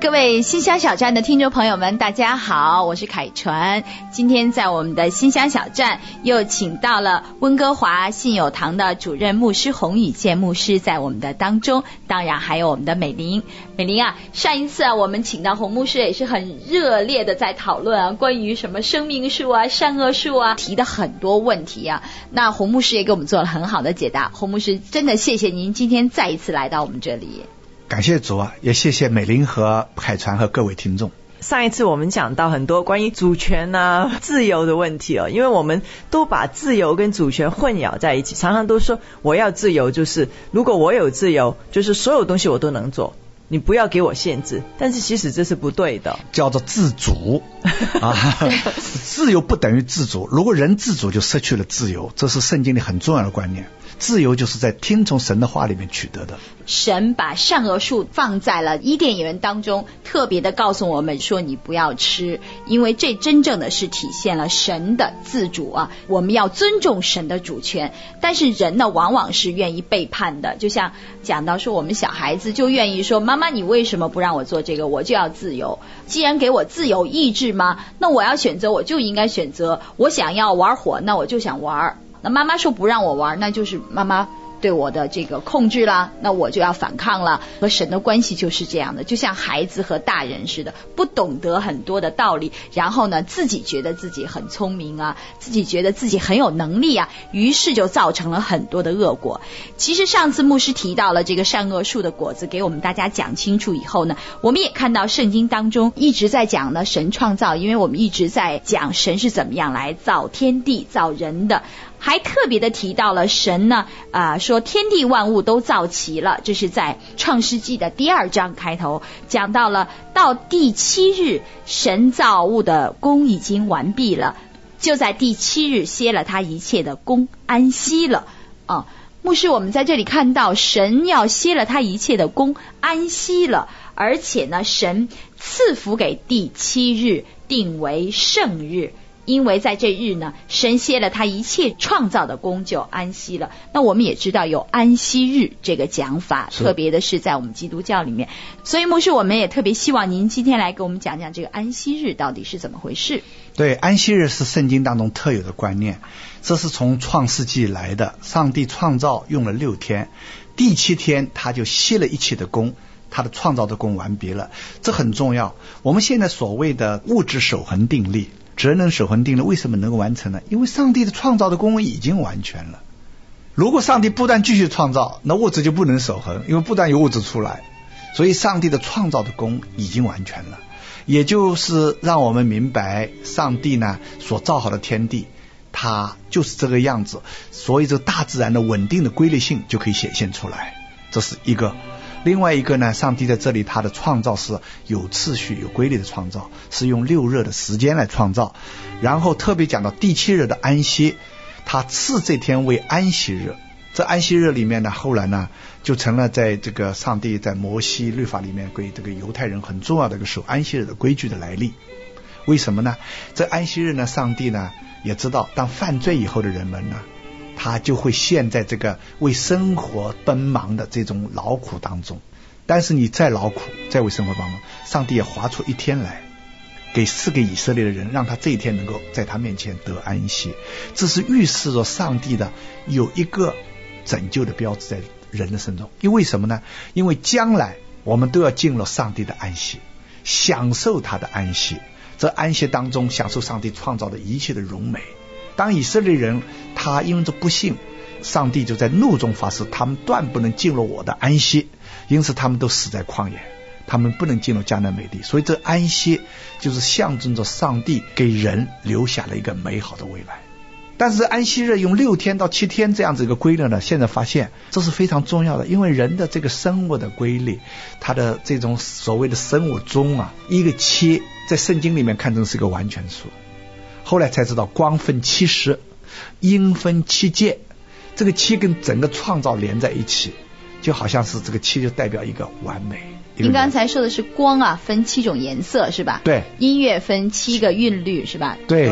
各位新乡小站的听众朋友们，大家好，我是凯纯。今天在我们的新乡小站又请到了温哥华信友堂的主任牧师洪宇健牧师在我们的当中，当然还有我们的美玲。美玲啊，上一次我们请到洪牧师也是很热烈的在讨论关于什么生命树善恶树提的很多问题那洪牧师也给我们做了很好的解答。洪牧师真的谢谢您今天再一次来到我们这里。 感谢主也谢谢美玲和海传和各位听众。 上一次我们讲到很多关于主权自由的问题因为我们都把自由跟主权混淆在一起，常常都说我要自由，就是如果我有自由，就是所有东西我都能做，你不要给我限制，但是其实这是不对的， 叫做自主自由不等于自主，如果人自主就失去了自由，这是圣经里很重要的观念。自由就是在听从神的话里面取得的。 神把善恶树放在了伊甸园当中，特别的告诉我们说你不要吃，因为这真正的是体现了神的自主我们要尊重神的主权。但是人呢，往往是愿意背叛的，就像讲到说我们小孩子就愿意说，妈妈你为什么不让我做这个，我就要自由，既然给我自由意志嘛，那我要选择，我就应该选择，我想要玩火，那我就想玩，那妈妈说不让我玩，那就是妈妈对我的这个控制啦，那我就要反抗了。和神的关系就是这样的，就像孩子和大人似的，不懂得很多的道理，然后呢自己觉得自己很聪明自己觉得自己很有能力于是就造成了很多的恶果。其实上次牧师提到了这个善恶树的果子，给我们大家讲清楚以后呢，我们也看到圣经当中一直在讲呢神创造，因为我们一直在讲神是怎么样来造天地造人的，还特别的提到了神呢说天地万物都造齐了，这是在创世纪的第2章开头讲到了，到第7日神造物的工已经完毕了，就在第7日歇了他一切的工，安息了牧师，我们在这里看到神要歇了他一切的工，安息了，而且呢神赐福给第7日定为圣日，因为在这日呢神歇了他一切创造的工，就安息了。那我们也知道有安息日这个讲法，特别的是在我们基督教里面，所以牧师我们也特别希望您今天来给我们讲讲这个安息日到底是怎么回事。 对，安息日是圣经当中特有的观念，这是从创世纪来的，上帝创造用了6天，第7天他就歇了一切的工，他的创造的工完毕了，这很重要。我们现在所谓的物质守恒定律，职能守恒定律为什么能够完成呢？因为上帝的创造的工已经完全了。如果上帝不但继续创造，那物质就不能守恒，因为不但有物质出来，所以上帝的创造的工已经完全了，也就是让我们明白上帝呢所造好的天地它就是这个样子，所以这个大自然的稳定的规律性就可以显现出来，这是一个。另外一个呢，上帝在这里他的创造是有次序有规律的创造，是用6日的时间来创造，然后特别讲到第7日的安息，他赐这天为安息日。这安息日里面呢，后来呢就成了在这个上帝在摩西律法里面给这个犹太人很重要的一个守安息日的规矩的来历。为什么呢？这安息日呢，上帝呢也知道当犯罪以后的人们呢，他就会陷在这个为生活奔忙的这种劳苦当中，但是你再劳苦再为生活奔忙，上帝也划出一天来赐给以色列的人，让他这一天能够在他面前得安息。这是预示着上帝的有一个拯救的标志在人的身中。因为什么呢？因为将来我们都要进入上帝的安息，享受他的安息，这安息当中享受上帝创造的一切的荣美。当以色列人他因为这不信，上帝就在怒中发誓，他们断不能进入我的安息，因此他们都死在旷野，他们不能进入迦南美地。所以这安息就是象征着上帝给人留下了一个美好的未来。但是安息日用6天到7天这样子一个规律呢，现在发现这是非常重要的，因为人的这个生物的规律，它的这种所谓的生物钟一个7在圣经里面看成是一个完全数，后来才知道光分7时，阴分7界，这个7跟整个创造连在一起，就好像是这个7就代表一个完美。 您刚才说的是光分7种颜色是吧？ 对。 音乐分7个韵律是吧？ 对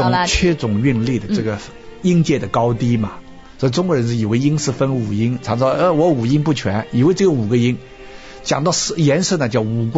，7种韵律的这个音阶的高低嘛。所以中国人是以为音是分5音，常说我5音不全，以为只有5个音。讲到颜色呢叫五光，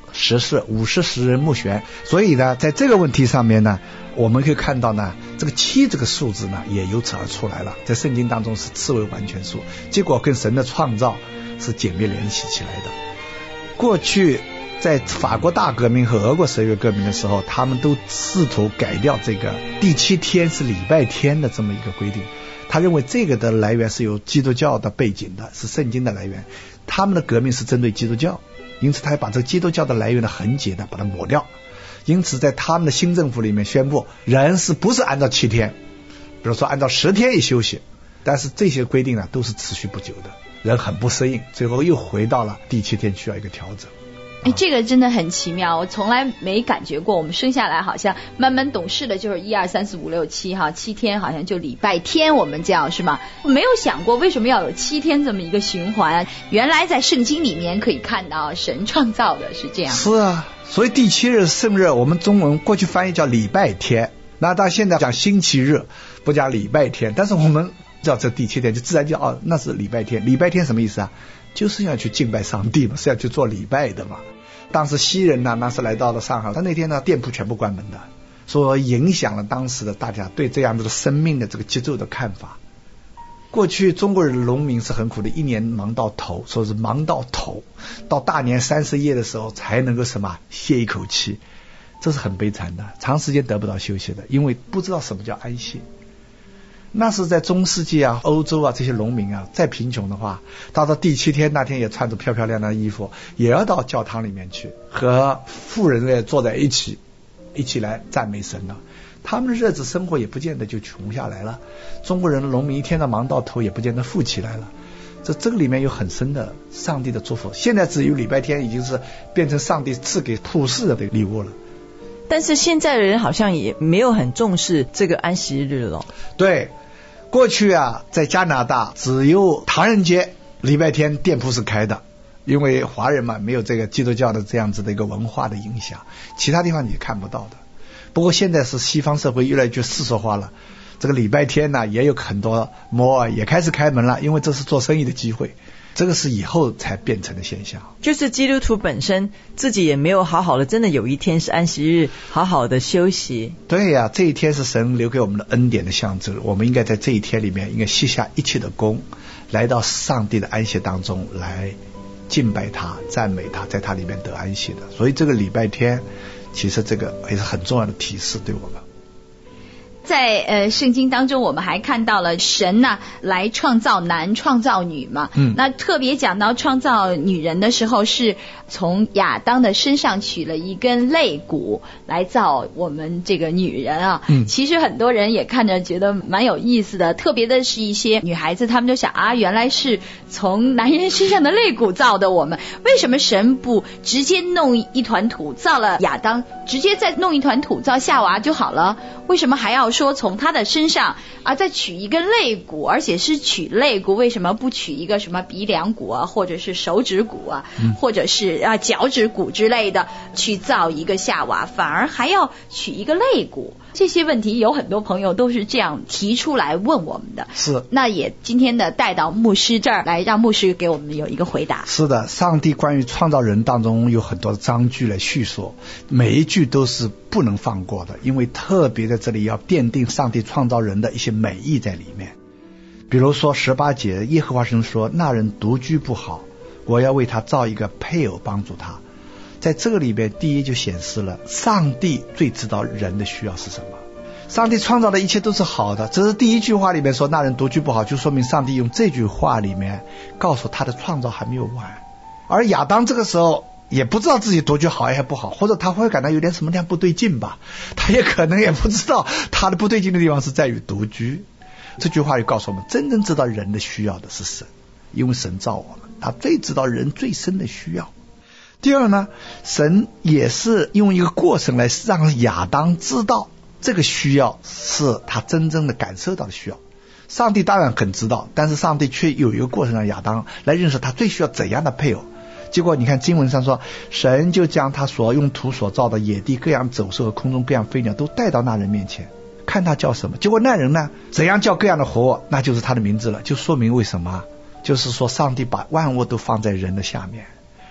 10事，50食人木玄。所以呢，在这个问题上面呢，我们可以看到呢，这个7这个数字呢，也由此而出来了。在圣经当中是次为完全数，结果跟神的创造是紧密联系起来的。过去在法国大革命和俄国11月革命的时候，他们都试图改掉这个第7天是礼拜天的这么一个规定。他认为这个的来源是有基督教的背景的，是圣经的来源。他们的革命是针对基督教，因此他把这个基督教的来源的痕迹呢把它抹掉。因此在他们的新政府里面宣布，人是不是按照7天，比如说按照10天一休息。但是这些规定呢都是持续不久的，人很不适应，最后又回到了第7天需要一个调整。 这个真的很奇妙，我从来没感觉过，我们生下来好像慢慢懂事的就是1、2、3、4、5、6、7哈，7天好像就礼拜天我们叫是吗？没有想过为什么要有7天这么一个循环，原来在圣经里面可以看到神创造的是这样。 是啊，所以第7日圣日我们中文过去翻译叫礼拜天，那到现在讲星期日不讲礼拜天，但是我们叫这第7天就自然叫那是礼拜天。礼拜天什么意思啊？就是要去敬拜上帝嘛，是要去做礼拜的嘛。当时西人呢，那时来到了上海，他那天呢店铺全部关门的，所以影响了当时的大家对这样子的生命的这个节奏的看法。过去中国人的农民是很苦的，一年忙到头，说是忙到头，到大年30夜的时候才能够什么歇一口气，这是很悲惨的，长时间得不到休息的，因为不知道什么叫安息。那是在中世纪啊，欧洲啊，这些农民啊，再贫穷的话，到第7天那天也穿着漂漂亮亮的衣服，也要到教堂里面去和富人也坐在一起来赞美神了。他们的日子生活也不见得就穷下来了，中国人的农民一天到忙到头也不见得富起来了。这个里面有很深的上帝的祝福。现在只有礼拜天已经是变成上帝赐给普世的礼物了。 但是现在的人好像也没有很重视这个安息日了。 对，过去啊，在加拿大只有唐人街礼拜天店铺是开的，因为华人嘛没有这个基督教的这样子的一个文化的影响，其他地方你看不到的。不过现在是西方社会越来越世俗化了，这个礼拜天呢也有很多摩尔也开始开门了，因为这是做生意的机会。这个是以后才变成的现象， 就是基督徒本身自己也没有好好的，真的有一天是安息日好好的休息。 对呀，这一天是神留给我们的恩典的象征，我们应该在这一天里面应该卸下一切的功，来到上帝的安息当中来敬拜他赞美他，在他里面得安息的。所以这个礼拜天其实这个也是很重要的提示对我们。 在圣经当中我们还看到了神呢来创造男创造女嘛，那特别讲到创造女人的时候是从亚当的身上取了一根肋骨来造我们这个女人啊。其实很多人也看着觉得蛮有意思的，特别的是一些女孩子她们就想啊，原来是从男人身上的肋骨造的我们，为什么神不直接弄一团土造了亚当，直接再弄一团土造夏娃就好了，为什么还要说从他的身上啊再取一根肋骨，而且是取肋骨，为什么不取一个什么鼻梁骨啊，或者是手指骨啊，或者是脚趾骨之类的去造一个夏娃，反而还要取一个肋骨？这些问题有很多朋友都是这样提出来问我们的。 是， 那也今天的带到牧师这儿来，让牧师给我们有一个回答。 是的，上帝关于创造人当中有很多的章句来叙述，每一句都是不能放过的，因为特别在这里要奠定上帝创造人的一些美意在里面。比如说18节，耶和华神说，那人独居不好，我要为他造一个配偶帮助他。在这个里边，第一就显示了上帝最知道人的需要是什么。上帝创造的一切都是好的，这是第一句话里面说那人独居不好，就说明上帝用这句话里面告诉他的创造还没有完。而亚当这个时候也不知道自己独居好还是不好，或者他会感到有点什么样不对劲吧，他也可能也不知道他的不对劲的地方是在于独居。这句话就告诉我们，真正知道人的需要的是神，因为神造我们，他最知道人最深的需要。第二呢，神也是用一个过程来让亚当知道这个需要是他真正的感受到的需要。上帝当然很知道，但是上帝却有一个过程让亚当来认识他最需要怎样的配偶。结果你看经文上说，神就将他所用土所造的野地各样走兽和空中各样飞鸟都带到那人面前，看他叫什么。结果那人呢，怎样叫各样的活物，那就是他的名字了。就说明为什么，就是说上帝把万物都放在人的下面，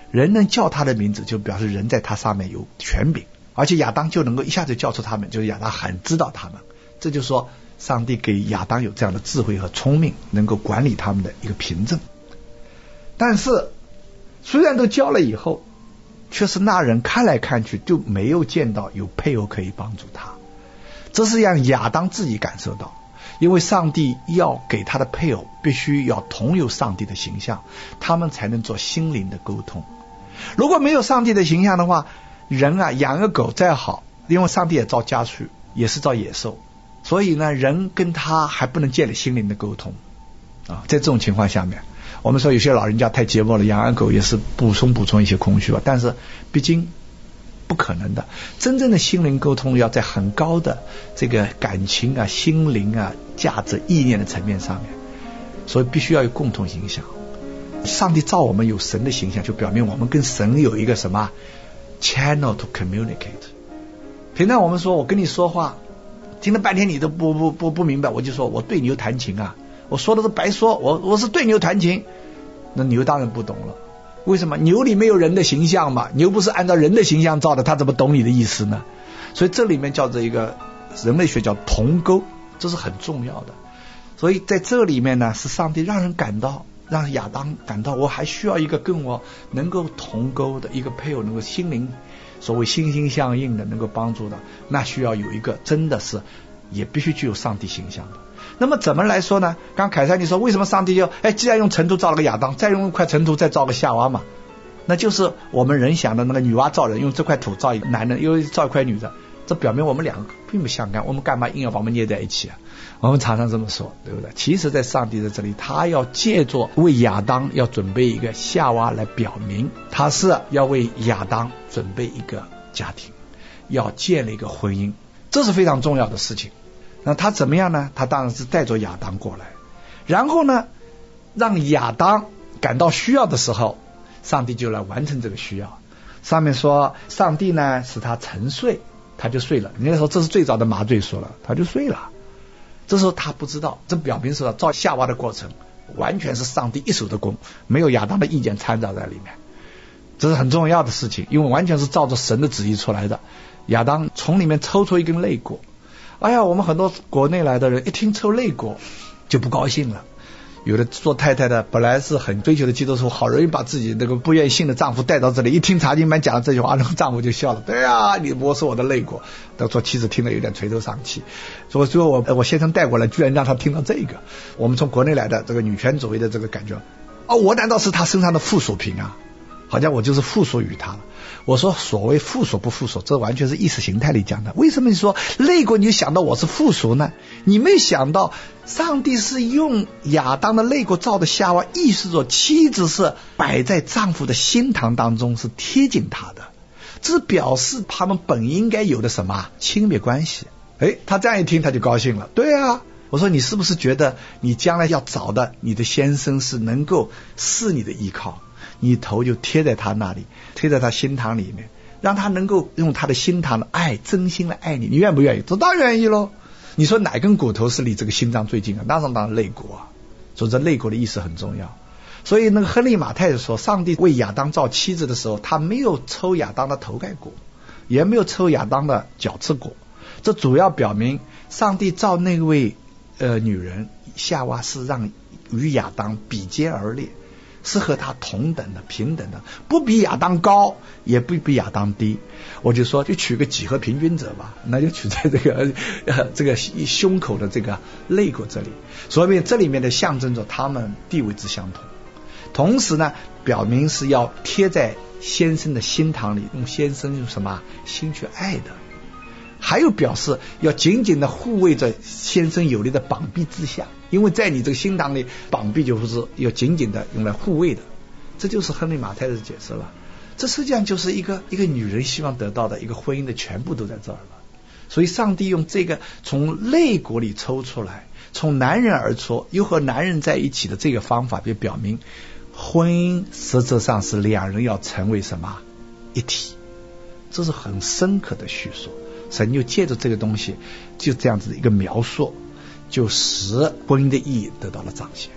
人能叫他的名字，就表示人在他上面有权柄，而且亚当就能够一下子叫出他们，就是亚当很知道他们。这就说上帝给亚当有这样的智慧和聪明，能够管理他们的一个凭证。但是虽然都叫了以后，却是那人看来看去就没有见到有配偶可以帮助他。这是让亚当自己感受到，因为上帝要给他的配偶必须要同有上帝的形象，他们才能做心灵的沟通。如果没有上帝的形象的话，人啊养个狗再好，因为上帝也造家畜，也是造野兽，所以呢人跟他还不能建立心灵的沟通啊。在这种情况下面，我们说有些老人家太节目了，养狗也是补充一些空虚吧，但是毕竟不可能的。真正的心灵沟通要在很高的这个感情啊、心灵啊、价值意念的层面上面，所以必须要有共同形象。上帝造我们有神的形象，就表明我们跟神有一个什么 channel to communicate。 平常我们说我跟你说话听了半天你都不明白，我就说我对牛弹琴啊，我说的是白说，我是对牛弹琴，那牛当然不懂了。为什么？牛里没有人的形象嘛，牛不是按照人的形象造的，他怎么懂你的意思呢？所以这里面叫做一个人类学叫同沟，这是很重要的。所以在这里面呢，是上帝让亚当感到我还需要一个跟我能够同沟的一个配偶，能够心灵所谓心心相印的，能够帮助的，那需要有一个真的是也必须具有上帝形象的。那么怎么来说呢？刚凯撒你说为什么上帝就既然用尘土造了个亚当，再用一块尘土再造个夏娃嘛？那就是我们人想的那个女娲造人，用这块土造一个男人，又造一块女的，这表明我们两个并不相干，我们干嘛硬要把我们捏在一起啊？我们常常这么说，对不对？其实在上帝的这里，他要借着为亚当要准备一个夏娃来表明他是要为亚当准备一个家庭，要建立一个婚姻，这是非常重要的事情。那他怎么样呢？他当然是带着亚当过来，然后呢让亚当感到需要的时候，上帝就来完成这个需要。上面说上帝呢使他沉睡，他就睡了。人家说这是最早的麻醉说了，他就睡了。这时候他不知道，这表明是造夏娃的过程完全是上帝一手的功，没有亚当的意见掺杂在里面。这是很重要的事情，因为完全是照着神的旨意出来的。亚当从里面抽出一根肋骨，哎呀，我们很多国内来的人一听抽肋骨就不高兴了。有的做太太的本来是很追求的基督徒，好容易把自己那个不愿意信的丈夫带到这里，一听查经班讲了这句话，那个丈夫就笑了，对啊，你摸是我的肋骨。但说妻子听了有点垂头丧气，所以最后我先生带过来，居然让他听到这个。我们从国内来的这个女权主义的这个感觉，我难道是他身上的附属品啊？好像我就是附属于他了。我说所谓附属不附属，这完全是意识形态里讲的。为什么你说肋骨你就想到我是附属呢？你没想到上帝是用亚当的肋骨造的夏娃，意思着妻子是摆在丈夫的心堂当中，是贴近他的，这表示他们本应该有的什么亲密关系。他这样一听他就高兴了。对啊，我说你是不是觉得你将来要找的你的先生是能够是你的依靠，你头就贴在他那里，贴在他心堂里面，让他能够用他的心堂的爱真心来爱你，你愿不愿意？这当然愿意咯。你说哪根骨头是离这个心脏最近啊？当然肋骨啊。所以这肋骨的意思很重要。所以那个亨利马太说，上帝为亚当造妻子的时候，他没有抽亚当的头盖骨，也没有抽亚当的脚趾骨，这主要表明上帝造那位女人夏娃是让与亚当比肩而列，是和他同等的平等的，不比亚当高也不比亚当低。我就说就取个几何平均者吧，那就取在这个胸口的这个肋骨这里，所以这里面的象征着他们地位之相同，同时呢表明是要贴在先生的心堂里，用先生用什么心去爱的，还有表示要紧紧的护卫着先生有力的膀臂之下，因为在你这个心堂里，膀臂就是要紧紧的用来护卫的。这就是亨利马太的解释了。这实际上就是一个女人希望得到的一个婚姻的全部都在这儿了。所以上帝用这个从肋骨里抽出来，从男人而出，又和男人在一起的这个方法，就表明婚姻实质上是两人要成为什么一体。这是很深刻的叙述。神就借着这个东西，就这样子一个描述，就使婚姻的意义得到了彰显。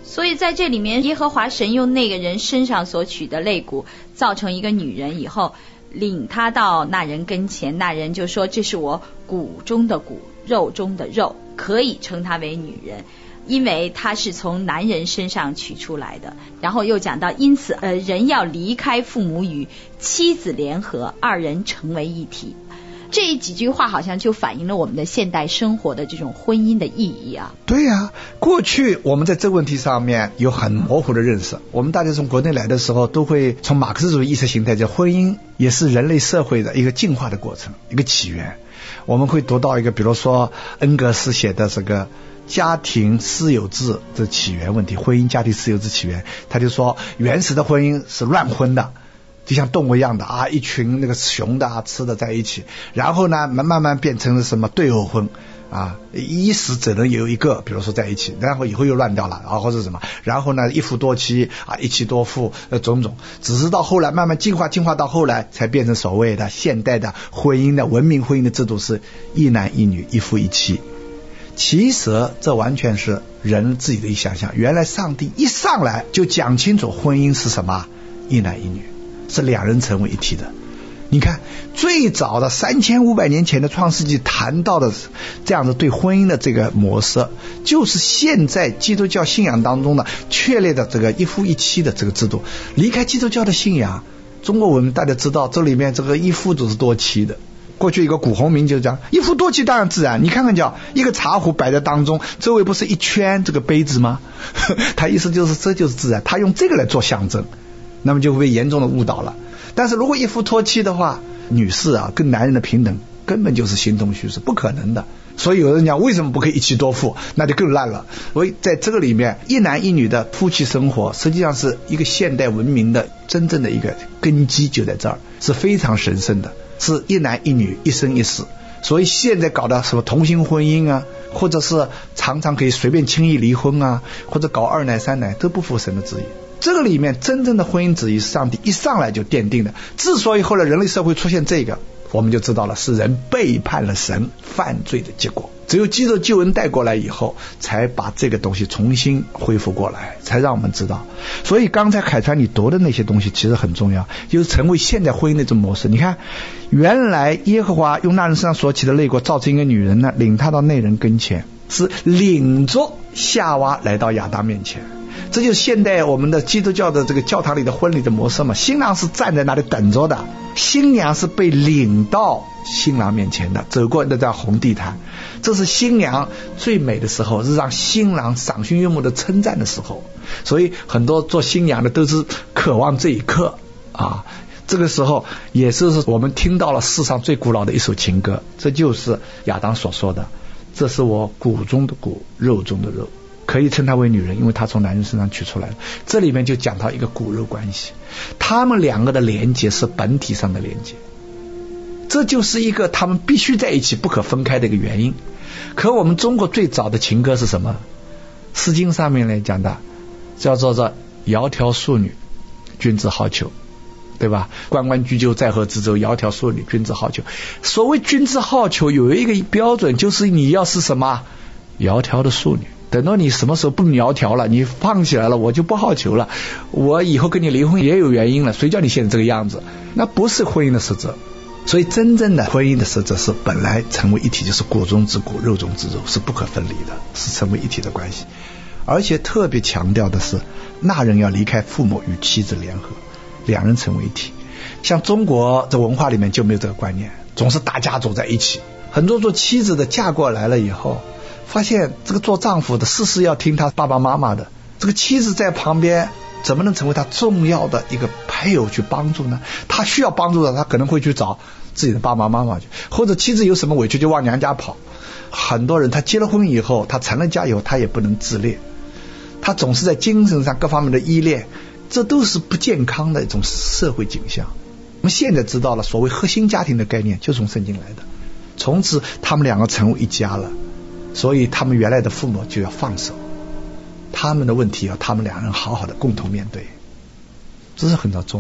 所以在这里面，耶和华神用那个人身上所取的肋骨造成一个女人以后，领他到那人跟前，那人就说，这是我骨中的骨，肉中的肉，可以称她为女人，因为她是从男人身上取出来的。然后又讲到，因此人要离开父母与妻子联合，二人成为一体。这几句话好像就反映了我们的现代生活的这种婚姻的意义啊。 对啊，过去我们在这个问题上面有很模糊的认识，我们大家从国内来的时候都会从马克思主义意识形态讲，婚姻也是人类社会的一个进化的过程，一个起源。我们会读到一个比如说恩格斯写的这个家庭私有制的起源问题，婚姻家庭私有制起源，他就说原始的婚姻是乱婚的，就像动物一样的啊，一群那个雄的吃的在一起，然后呢慢慢变成了什么对偶婚啊，一时只能有一个比如说在一起，然后以后又乱掉了啊，或者什么，然后呢一夫多妻啊，一妻多妇种种，只是到后来慢慢进化到后来才变成所谓的现代的婚姻的文明婚姻的制度是一男一女一夫一妻。其实这完全是人自己的一想象，原来上帝一上来就讲清楚婚姻是什么，一男一女，是两人成为一体的。你看最早的3500年前的创世纪谈到的这样的对婚姻的这个模式，就是现在基督教信仰当中的确立的这个一夫一妻的这个制度。离开基督教的信仰，中国文大家知道这里面这个一夫就是多妻的。过去一个古洪名就讲一夫多妻当然自然，你看看叫一个茶壶摆在当中，周围不是一圈这个杯子吗？他意思就是这就是自然，他用这个来做象征，那么就会被严重的误导了。但是如果一夫多妻的话，女士啊跟男人的平等根本就是形同虚设，不可能的。所以有人讲为什么不可以一妻多妇，那就更烂了。所以在这个里面，一男一女的夫妻生活实际上是一个现代文明的真正的一个根基，就在这儿，是非常神圣的，是一男一女一生一死。所以现在搞的什么同性婚姻啊，或者是常常可以随便轻易离婚啊，或者搞二奶三奶，都不符神的旨意。这个里面真正的婚姻旨意是上帝一上来就奠定的。之所以后来人类社会出现这个，我们就知道了是人背叛了神犯罪的结果。只有基督救恩带过来以后，才把这个东西重新恢复过来，才让我们知道。所以刚才凯川你读的那些东西其实很重要，就是成为现代婚姻的这种模式。你看原来耶和华用那人身上所起的肋骨造成一个女人呢，领她到那人跟前，是领着夏娃来到亚当面前。这就是现代我们的基督教的这个教堂里的婚礼的模式嘛，新郎是站在那里等着的，新娘是被领到新郎面前的，走过那张红地毯，这是新娘最美的时候，是让新郎赏心悦目的称赞的时候。所以很多做新娘的都是渴望这一刻啊，这个时候也是我们听到了世上最古老的一首情歌，这就是亚当所说的，这是我骨中的骨，肉中的肉，可以称她为女人，因为她从男人身上取出来的。这里面就讲到一个骨肉关系，他们两个的连结是本体上的连结，这就是一个他们必须在一起不可分开的一个原因。可我们中国最早的情歌是什么？诗经上面来讲的叫做这窈窕淑女，君子好逑，对吧？关关雎鸠，在河之洲，窈窕淑女，君子好逑。所谓君子好逑有一个标准，就是你要是什么窈窕的淑女，等到你什么时候不窈窕了，你放起来了，我就不好逑了，我以后跟你离婚也有原因了，谁叫你现在这个样子？那不是婚姻的实质。所以真正的婚姻的实质是本来成为一体，就是骨中之骨，肉中之肉，是不可分离的，是成为一体的关系。而且特别强调的是，那人要离开父母与妻子联合，两人成为一体。像中国的文化里面就没有这个观念，总是大家走在一起。很多做妻子的嫁过来了以后，发现这个做丈夫的事事要听他爸爸妈妈的，这个妻子在旁边怎么能成为他重要的一个配偶去帮助呢？他需要帮助的，他可能会去找自己的爸爸妈妈去，或者妻子有什么委屈就往娘家跑。很多人他结了婚以后，他成了家以后，他也不能自立，他总是在精神上各方面的依恋，这都是不健康的一种社会景象。我们现在知道了，所谓核心家庭的概念就从圣经来的，从此他们两个成为一家了，所以他们原来的父母就要放手，他们的问题要他们两人好好的共同面对，这是很重要的。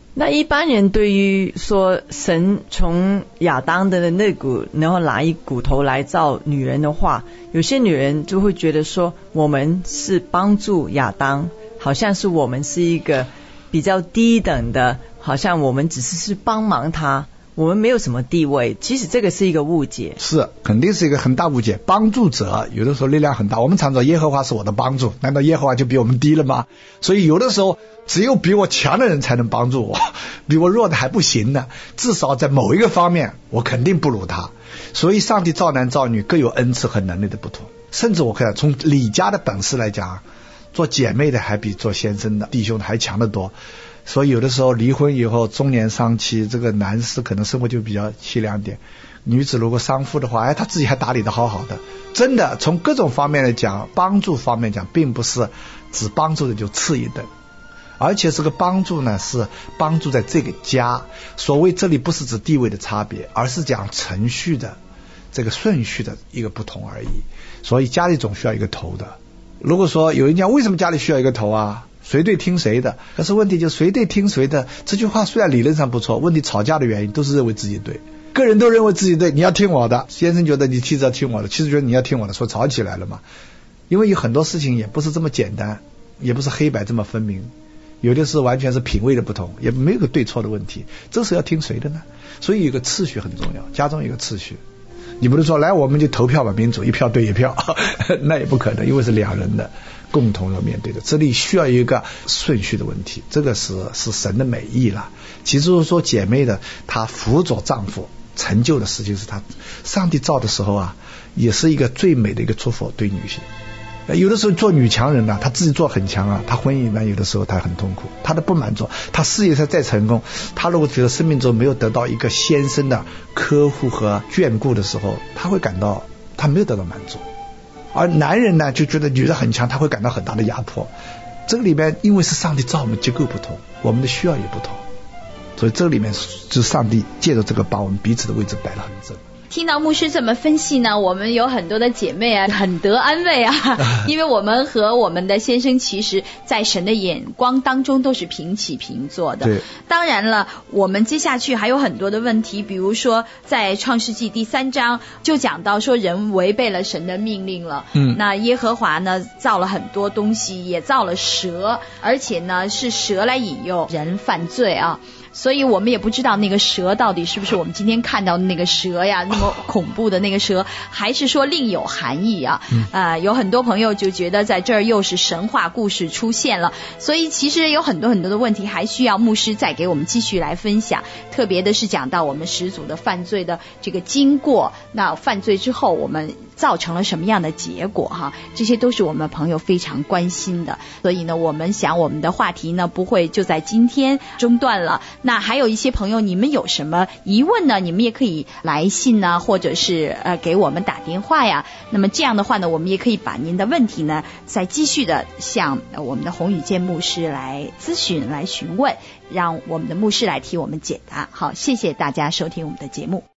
那一般人对于说神从亚当的肋骨然后拿一骨头来造女人的话，有些女人就会觉得说我们是帮助亚当，好像是我们是一个比较低等的，好像我们只是帮忙他，我们没有什么地位。其实这个是一个误解， 是肯定是一个很大误解。帮助者有的时候力量很大，我们常说耶和华是我的帮助，难道耶和华就比我们低了吗？所以有的时候只有比我强的人才能帮助我，比我弱的还不行呢。至少在某一个方面我肯定不如他。所以上帝造男造女各有恩赐和能力的不同，甚至我看从李家的本事来讲，做姐妹的还比做先生的弟兄的还强得多。所以有的时候离婚以后中年丧妻，这个男士可能生活就比较凄凉点，女子如果丧夫的话，他自己还打理得好好的。真的从各种方面来讲，帮助方面讲，并不是只帮助的就次一等，而且这个帮助呢是帮助在这个家。所谓这里不是指地位的差别，而是讲程序的这个顺序的一个不同而已。所以家里总需要一个头的。如果说有人讲为什么家里需要一个头啊，谁对听谁的，可是问题就是谁对听谁的这句话虽然理论上不错，问题吵架的原因都是认为自己对，个人都认为自己对，你要听我的，先生觉得你妻子要听我的，妻子觉得你要听我的，说吵起来了嘛。因为有很多事情也不是这么简单，也不是黑白这么分明，有的是完全是品味的不同，也没有个对错的问题，这是要听谁的呢？所以有个次序很重要，家中有个次序。你不是说来我们就投票吧，民主一票对一票那也不可能，因为是两人的共同要面对的，这里需要一个顺序的问题，这个是神的美意了。其实说姐妹的她辅佐丈夫成就的事情是她上帝造的时候啊，也是一个最美的一个祝福对女性。有的时候做女强人呢，她自己做很强啊，她婚姻里面有的时候她很痛苦，她的不满足，她事业上再成功，她如果觉得生命中没有得到一个先生的呵护和眷顾的时候，她会感到她没有得到满足。而男人呢就觉得女人很强，他会感到很大的压迫。这个里面因为是上帝造我们结构不同，我们的需要也不同，所以这里面是上帝借着这个把我们彼此的位置摆得很正。 听到牧师这么分析呢，我们有很多的姐妹啊很得安慰啊，因为我们和我们的先生其实在神的眼光当中都是平起平坐的。 对， 当然了，我们接下去还有很多的问题，比如说在创世纪第3章就讲到说人违背了神的命令了。那耶和华呢造了很多东西，也造了蛇，而且呢是蛇来引诱人犯罪啊。所以我们也不知道那个蛇到底是不是我们今天看到的那个蛇呀，那么恐怖的那个蛇，还是说另有含义啊？有很多朋友就觉得在这儿又是神话故事出现了，所以其实有很多很多的问题还需要牧师再给我们继续来分享。特别的是讲到我们始祖的犯罪的这个经过，那犯罪之后我们造成了什么样的结果哈？这些都是我们朋友非常关心的。所以呢，我们想我们的话题呢不会就在今天中断了。那还有一些朋友，你们有什么疑问呢？你们也可以来信呢，或者是给我们打电话呀。那么这样的话呢，我们也可以把您的问题呢再继续的向我们的洪宇健牧师来咨询、来询问，让我们的牧师来替我们解答。好，谢谢大家收听我们的节目。